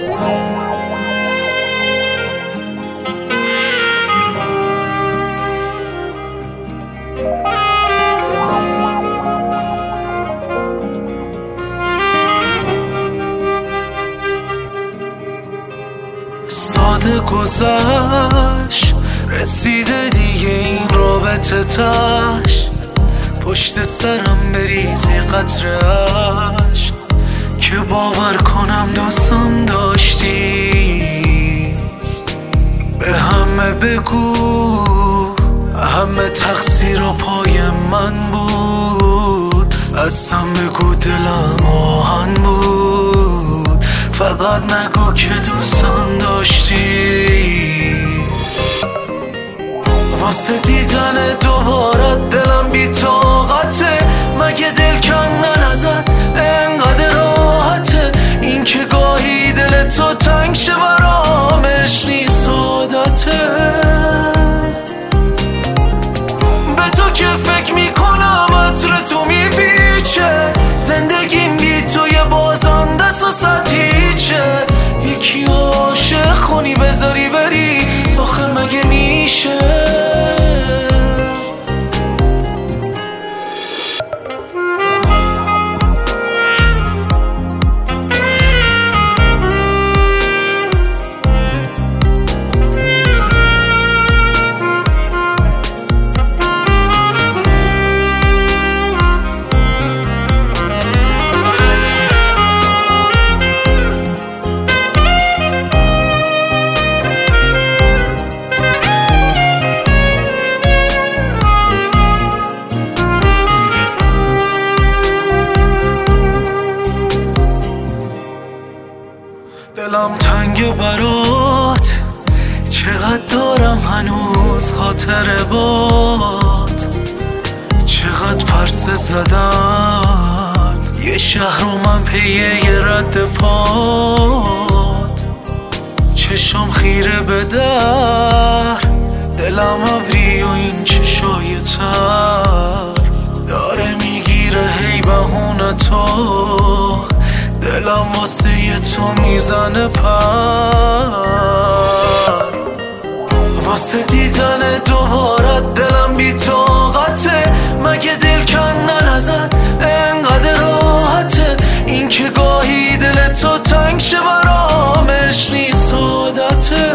ساده گذشت، رسیده دیگه این رابطه تش، پشت سرم بریزی قطره عشق که باور کنم دوستم داشتی. به همه بگو همه تقصیر و پای من بود، ازم بگو دلم آهن بود، فقط نگو که دوستم داشتی. واسه دیدن دوباره دلم بی طاقته، مگه دل کندن ازت انقدر راحته؟ این که گاهی دل تو تنگ شه برام عشق نیست عادته. به تو که فکر میکنم عطر تو میپیچه، زندگیم بی تو یه بازنده سوست هیچه. یکی عاشق کنی بذاری بری، آخه مگه میشه؟ دلم تنگ برات، چقدر دارم هنوز خاطر باد، چقدر پرسه زدن یه شهر و من پیه یه رد پاد. چشم خیره به در، دلم ابری و این چشای تر داره میگیره هی بهونه تو، دلم واسه یه تو میزنه پر. واسه دیدن دوباره دلم بی طاقته، مگه دل کندن ازت انقدر راحته؟ این که گاهی دل تو تنگ شه برام عشق نیست عادته.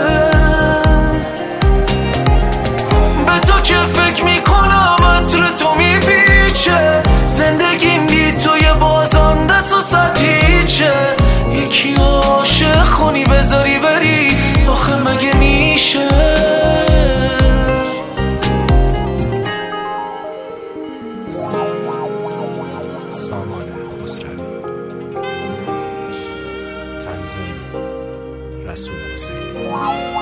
به تو که فکر میکنم عطر تو میپیچه، زندگیم بی تو یه بازنده سوست هیچه. یکی عاشق کنی بذاری بری، آخه مگه میشه؟ سامان خسروی، تنظیم رسول حسینی.